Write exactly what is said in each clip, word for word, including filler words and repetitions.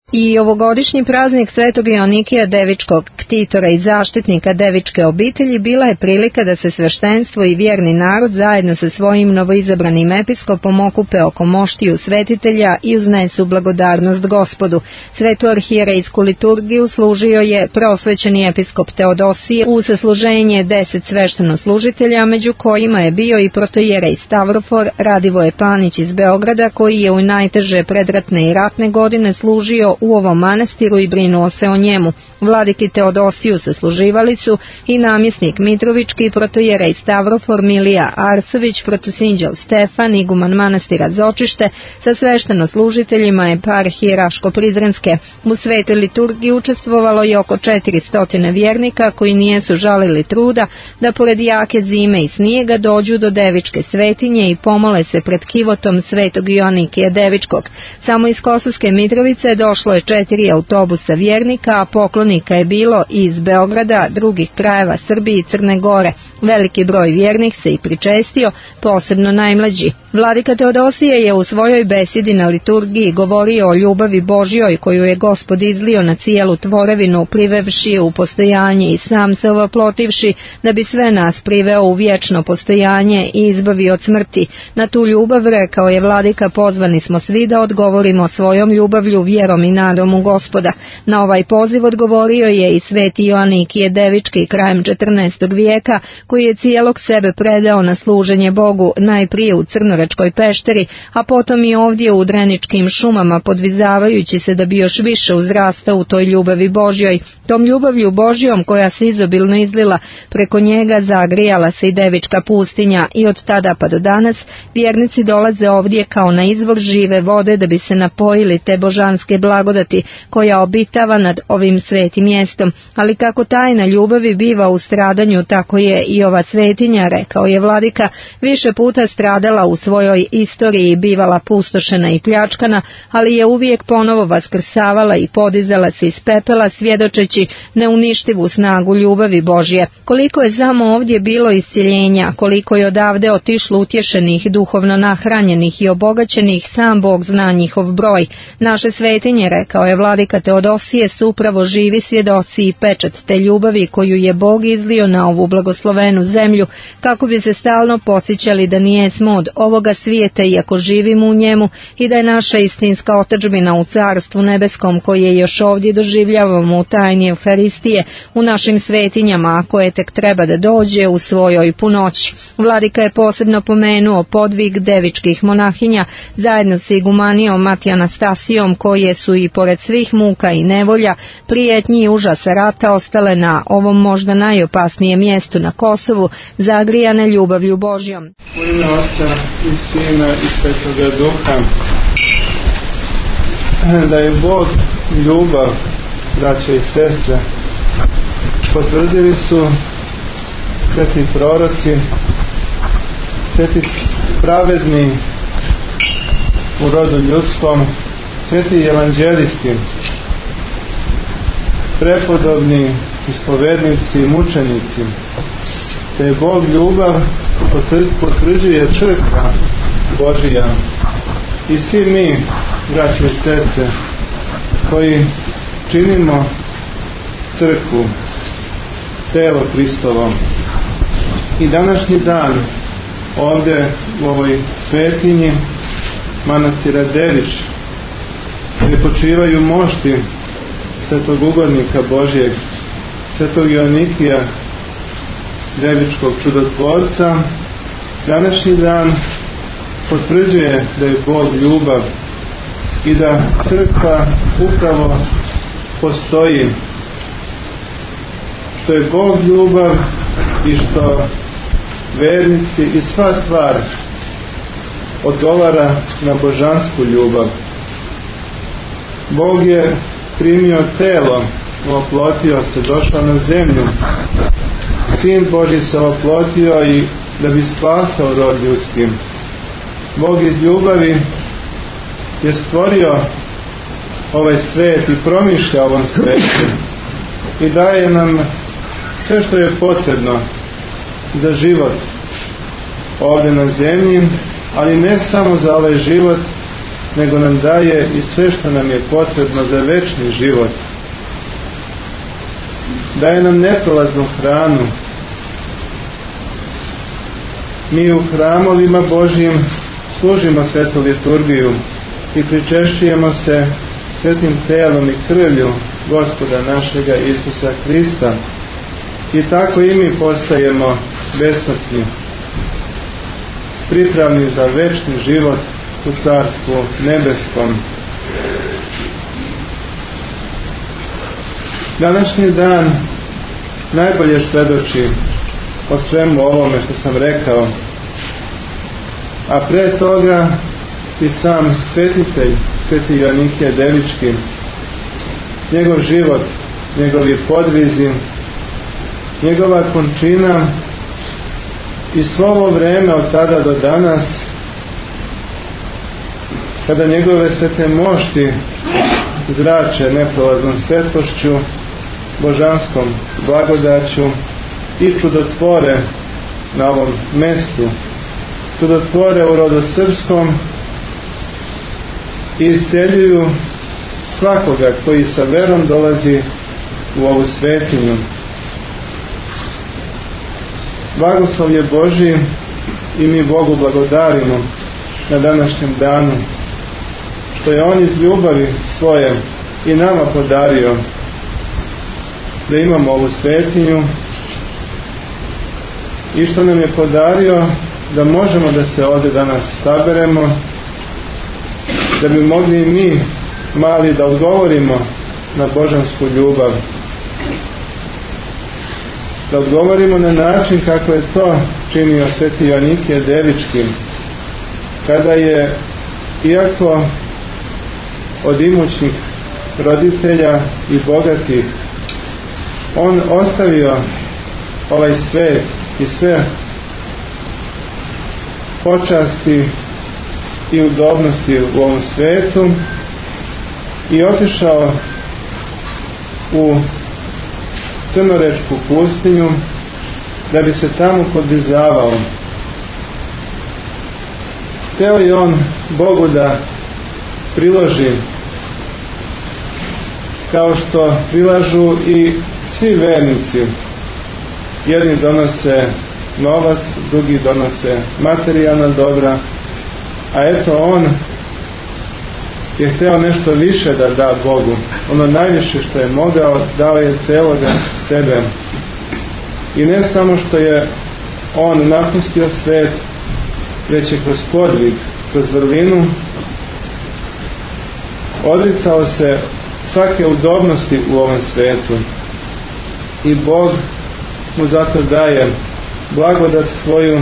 I ovogodišnji praznik Svetog Joanikija Devičkog, ktitora i zaštitnika devičke obitelji, bila je prilika da se sveštenstvo i vjerni narod zajedno sa svojim novoizabranim episkopom okupe oko moštiju svetitelja i uznesu blagodarnost Gospodu. Svetu arhijerejsku liturgiju služio je preosvećeni episkop Teodosije u sasluženje deset sveštenoslужitelja, među kojima je bio i protojerej Stavrofor Radivoje Panić iz Beograda, koji je u najteže predratne i ratne godine služio u ovom manastiru i brinuo se o njemu. Vladiki Teodosiju sasluživali su i namjesnik Mitrovički, protojerej Stavrofor Milija Arsović, protosinđel Stefan, iguman manastira Zočište, sa sveštenoslужiteljima eparhije Raško-Prizrenske. U svetoj liturgiji učestvovalo je oko četiristo vjernika koji nijesu žalili truda da pored jake zime i snijega dođu do Devičke svetinje i pomole se pred kivotom Svetog Joanikija Devičkog. Samo iz Kosovske Mitrovice došlo je četiri autobusa vjernika, a poklonika je bilo i iz Beograda, drugih krajeva Srbije i Crne Gore. Veliki broj vjernih se i pričestio, posebno najmlađi. Vladika Teodosije je u svojoj besedi na liturgiji govorio o ljubavi Božjoj koju je Gospod izlio na cijelu tvorevinu, privevši je u postojanje i sam se ovoplotivši da bi sve nas priveo u vječno postojanje i izbavi od smrti. Na tu ljubav, rekao je vladika, pozvani smo svi da odgovorimo svojom ljubavlju, vjerom i nadom u Gospoda. Na ovaj poziv odgovorio je i sveti Joanikije Devički krajem četrnaestog vijeka, koji je cijelog sebe predao na služenje Bogu, najprije u Crnoračkoj pešteri, a potom i ovdje u Dreničkim šumama, podvizavajući se da bi još više uzrastao u toj ljubavi Božjoj. Tom ljubavlju Božjom koja se izobilno izlila, preko njega zagrijala se i Devička pustinja i od tada pa do danas vjernici dolaze ovdje kao na izvor žive vode da bi se napojili te božanske blagodati koja obitava nad ovim svetim mjestom. Ali kako tajna ljubavi biva u stradanju, tako je i ova svetinja, rekao je vladika, više puta stradala u svojoj istoriji, bivala pustošena i pljačkana, ali je uvijek ponovo vaskrsavala i podizala se iz pepela, svjedočeći neuništivu snagu ljubavi Božje. Koliko je samo ovdje bilo iscjeljenja, koliko je odavde otišlo utješenih, duhovno nahranjenih i obogaćenih, sam Bog zna njihov broj. Naše svetinje, rekao je vladika Teodosije, su upravo živi svjedoci i pečat te ljubavi koju je Bog izlio na ovu blagoslovenu zemlju, kako bi se stalno podsjećali da nijesmo od ovoga svijeta iako živimo u njemu i da je naša istinska otadžbina u Carstvu nebeskom koje još ovdje doživljavamo u tajni Evharistije, u našim svetinjama, a koje tek treba da dođe u svojoj punoći. Vladika je posebno pomenuo podvig devičkih monahinja zajedno sa igumanijom Matija Anastasijom, koje su i pored svih muka i nevolja, prijetnji i užasa rata ostale na ovom možda najopasnijem mjestu na Kosovu, zagrijane ljubavlju Božjom. U ime Oca i Sina i Svetoga Duha. Da je Bog ljubav, braće i sestre, potvrdili su sveti proroci, sveti pravedni u rodu ljudskom, sveti evanđelisti, prepodobni ispovednici i mučenici. Da je Bog ljubav potvrđuje crkva Božija i svi mi, braće i sestre, koji činimo crkvu, telo Hristovo. I današnji dan ovdje u ovoj svetinji manastira Devič, gdje počivaju mošti svetog ugodnika Božjeg, svetog Joanikija Devičkog čudotvorca, današnji dan potvrđuje da je Bog ljubav i da crkva upravo postoji, što je Bog ljubav i što vernici i sva tvar odgovara na božansku ljubav. Bog je primio telo, oplotio se, došao na zemlju. Sin Božji se oplotio i da bi spasao rod ljudski. Bog iz ljubavi je stvorio ovaj svet i promišlja ovom svetu i daje nam sve što je potrebno za život ovdje na zemlji, ali ne samo za ovaj život, nego nam daje i sve što nam je potrebno za večni život. Daje nam neprolaznu hranu. Mi u hramovima Božjim služimo svetu liturgiju i pričešćujemo se svetim telom i krvlju Gospoda našega Isusa Hrista. I tako i mi postajemo besmrtni, pripravni za večni život u Carstvu nebeskom. Današnji dan najbolje svedoči o svemu ovome što sam rekao, a pre toga i sam svetitelj, sveti Joanikije Devički, njegov život, njegovi podvizi, njegova končina i svo ovo vreme od tada do danas, kada njegove svete mošti zrače neprolaznom svetlošću, božanskom blagodaću i čudotvore na ovom mestu, čudotvore u rodu srpskom i isceljuju svakoga koji sa verom dolazi u ovu svetinju. Blagoslov je Božji i mi Bogu blagodarimo na današnjem danu, što je On iz ljubavi svoje i nama podario da imamo ovu svetinju i što nam je podario da možemo da se ovdje danas saberemo, da bi mogli i mi mali da odgovorimo na božansku ljubav, da odgovorimo na način kako je to činio sveti Joanikije Devički, kada je, iako od imućnih roditelja i bogatih, on ostavio ovaj svet i sve počasti i udobnosti u ovom svetu i otišao u crnorečku pustinju da bi se tamo podvizavao. Hteo je on Bogu da priloži, kao što prilažu i svi vernici. Jedni donose novac, drugi donose materijalna dobra, a eto on je hteo nešto više da da Bogu. Ono najviše što je mogao, dao je celoga sebe. I ne samo što je on napustio svet, već je kroz podvig, kroz vrlinu odricao se svake udobnosti u ovom svetu. I Bog mu zato daje blagodat svoju.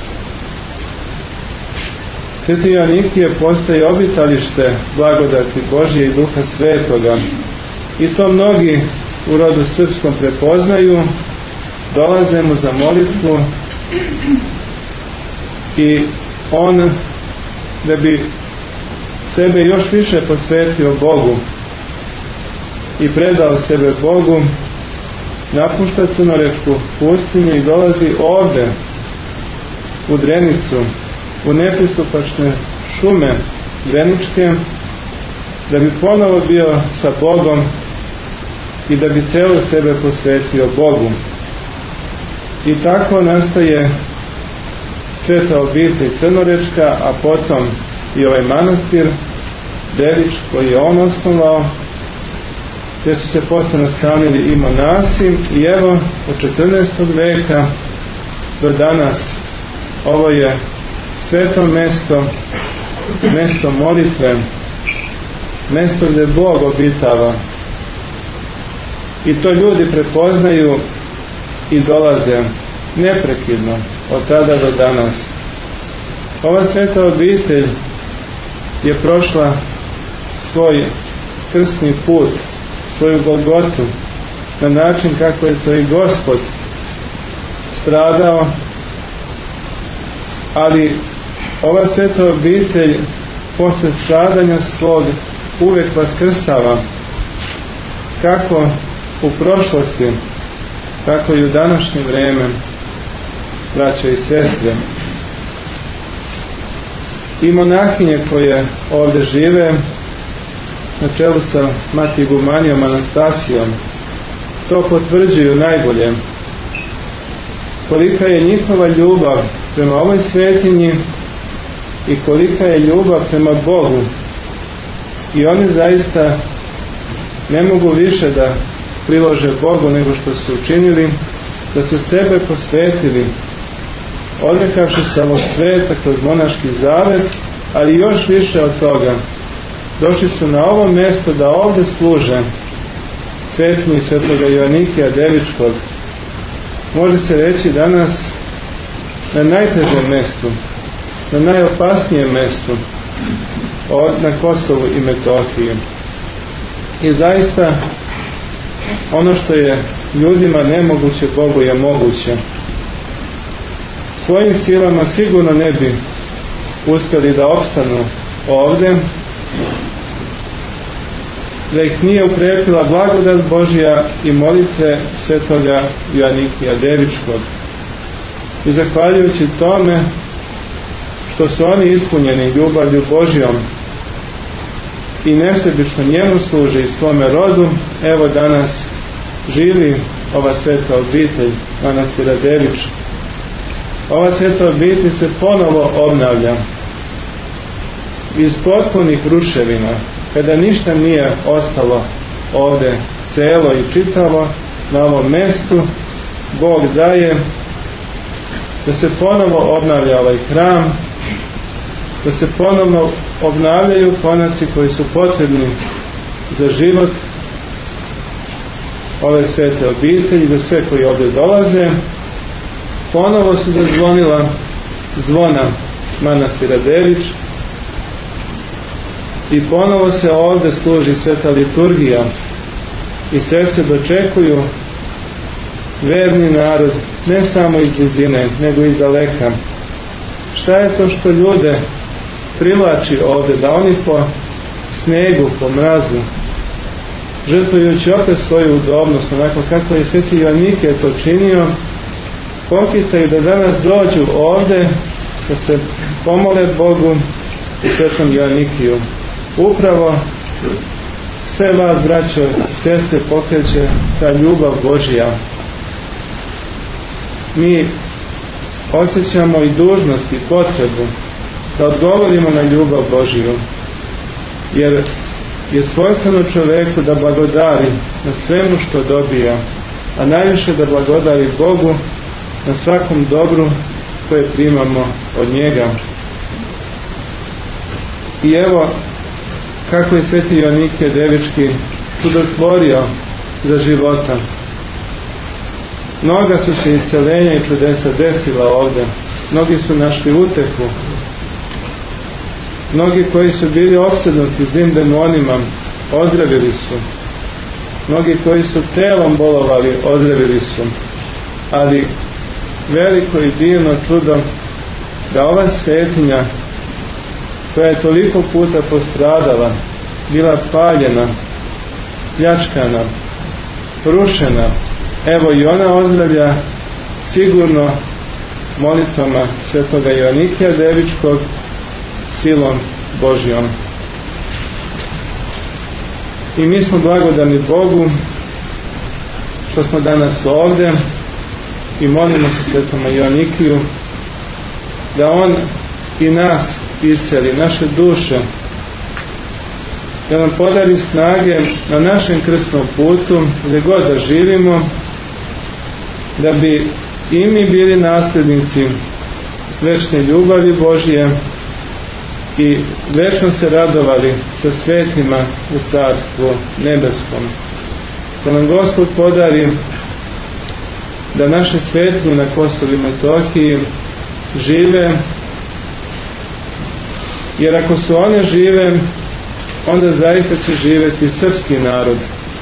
Sveti Joanikije postaje obitalište blagodati Božje i Duha Svetoga. I to mnogi u rodu srpskom prepoznaju, dolaze mu za molitvu i on, da bi sebe još više posvetio Bogu i predao sebe Bogu, napušta crnorečku pustinju i dolazi ovde u Drenicu, u nepristupačne šume dreničke, da bi ponovo bio sa Bogom i da bi celo sebe posvetio Bogu. I tako nastaje sveta obitelj crnorečka, a potom i ovaj manastir Devič koji je on osnovao, gdje su se posle nastanili i monasi. I evo od četrnaestog veka do danas ovo je sveto mesto, mesto molitve, mesto gdje Bog obitava. I to ljudi prepoznaju i dolaze neprekidno od tada do danas. Ova sveta obitelj je prošla svoj krsni put, svoju Golgotu, na način kako je to i Gospod stradao, ali ova sveta obitelj posle stradanja svog uvek vaskrsava, kako u prošlosti, tako i u današnje vreme, braćo i sestre. i monahinje koje ovdje žive na čelu sa mati Igumanijom Anastasijom to potvrđuju najbolje. Kolika je njihova ljubav prema ovoj svetinji i kolika je ljubav prema Bogu. I oni zaista ne mogu više da prilože Bogu nego što su učinili, da su sebe posvetili, odrekavši se ovog sveta kroz monaški zavet, ali još više od toga. Došli su na ovo mjesto da ovdje služe svetinji svetoga Joanikija Devičkog. Može se reći danas na najtežem mjestu, na najopasnijem mjestu na Kosovu i Metohiji. I zaista ono što je ljudima nemoguće, Bogu je moguće. Svojim silama sigurno ne bi uspjeli da opstanu ovdje da ih nije ukrepila blagodat Božja i molitve svetoga Joanikija Devičkog. I zahvaljujući tome što su oni ispunjeni ljubavlju Božjom i nesebično njemu služe i svome rodu, evo danas živi ova sveta obitelj manastira Devič. Ova sveta obitelj se ponovo obnavlja iz potpunih ruševina, kada ništa nije ostalo ovdje celo i čitavo na ovom mjestu. Bog daje da se ponovo obnavlja ovaj hram, da se ponovno obnavljaju konaci koji su potrebni za život ove svete obitelji, za sve koji ovdje dolaze. Ponovo su zazvonila zvona manastira Devič i ponovo se ovdje služi sveta liturgija i sestre dočekuju verni narod ne samo iz blizine nego i daleka. Šta je to što ljude privlači ovdje, da oni po snegu, po mrazu, žrtvujući opet svoju udobnost, onako kako je sveti Joanikije to činio, pokitaju da danas dođu ovdje da se pomole Bogu i svetom Joanikiju. Upravo sve vas, braćo i sestre, pokreće ta ljubav Božja. Mi osjećamo i dužnost i potrebu da odgovorimo na ljubav Božju, jer je svojstveno čovjeku da blagodari na svemu što dobija, a najviše da blagodari Bogu na svakom dobru koje primamo od njega. I evo kako je sveti Joanikije Devički čudotvorio za života. Mnoga su se isceljenja i čudesa desila ovdje. Mnogi su našli utehu. Mnogi koji su bili opsednuti zlim demonima ozdravili su. Mnogi koji su telom bolovali ozdravili su. Ali veliko i divno čudo da ova svetinja koja je toliko puta postradala, bila paljena, pljačkana, rušena, evo i ona ozdravlja sigurno molitvama svetoga Joanikija Devičkog, silom Božjom. I mi smo blagodani Bogu što smo danas ovdje i molimo se svetoma Joanikiju da on i nas isceli, naše duše, da nam podari snage na našem krstnom putu, gdje god da živimo, da bi i mi bili nasljednici večne ljubavi Božje i večno se radovali sa svetima u Carstvu nebeskom. Da nam Gospod podari da naše svetinje na Kosovu i Metohiji žive, jer ako su one žive, onda zaista će živjeti srpski narod.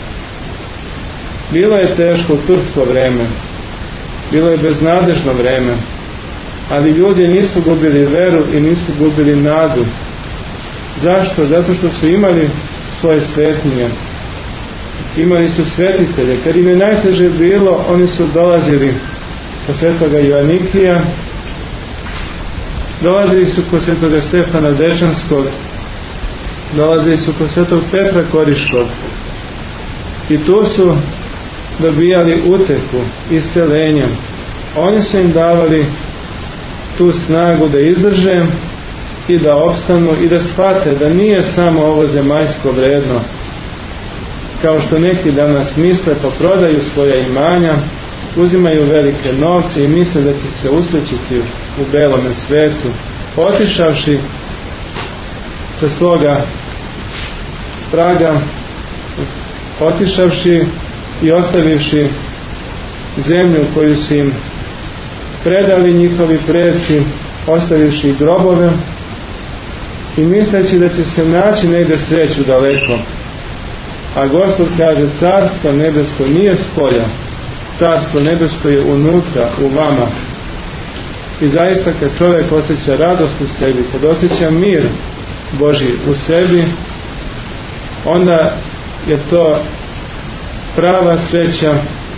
Bilo je teško tursko vrijeme, bilo je beznadežno vrijeme, ali ljudi nisu gubili veru i nisu gubili nadu. Zašto? Zato što su imali svoje svetinje, imali su svetitelje. Kad im je najteže bilo, oni su dolazili do svetoga Joanikija dolazili su kod svetoga Stefana Dečanskog, dolazili su kod svetog Petra Koriškog i tu su dobijali utehu, isceljenje. Oni su im davali tu snagu da izdrže i da opstanu i da shvate da nije samo ovo zemaljsko vredno, kao što neki danas misle, pa prodaju svoja imanja, uzimaju velike novce i misle da će se usrećiti u belome svetu, otišavši sa svoga praga, otišavši i ostavivši zemlju koju su im predali njihovi preci, ostavivši grobove i misleći da će se naći negde sreću daleko. A Gospod kaže, carstvo nebesko nije spolja, carstvo nebesko je unutra, u vama. I zaista kad čovjek osjeća radost u sebi, kad osjeća mir Božji u sebi, onda je to prava sreća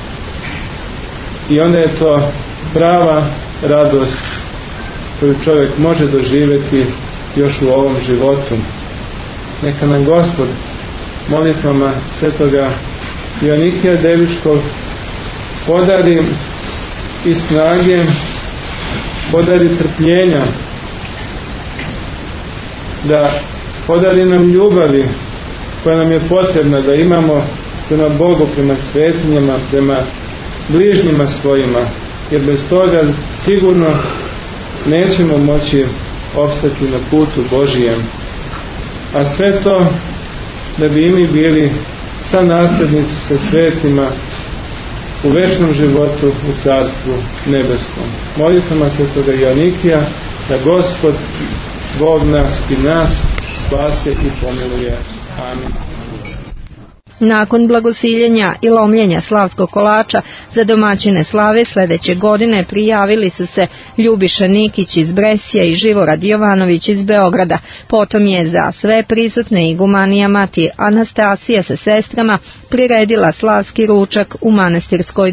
i onda je to prava radost koju čovjek može doživjeti još u ovom životu. Neka nam Gospod molitvama svetoga Joanikija Devičkog podari i snage, podari trpljenja, da podari nam ljubavi koja nam je potrebna da imamo prema Bogu, prema svetinjama, prema bližnjima svojima, jer bez toga sigurno nećemo moći opstati na putu Božijem. A sve to da bi i mi bili sa nasljednici sa svetima u večnom životu u Carstvu nebeskom. Molitvama svetoga Joanikija da Gospod, Bog nas i nas spase i pomiluje. Amin. Nakon blagosiljenja i lomljenja slavskog kolača za domaćine slave sljedeće godine prijavili su se Ljubiša Nikić iz Bresja i Živorad Jovanović iz Beograda. Potom je za sve prisutne igumanija mati Anastasija sa sestrama priredila slavski ručak u manastirskoj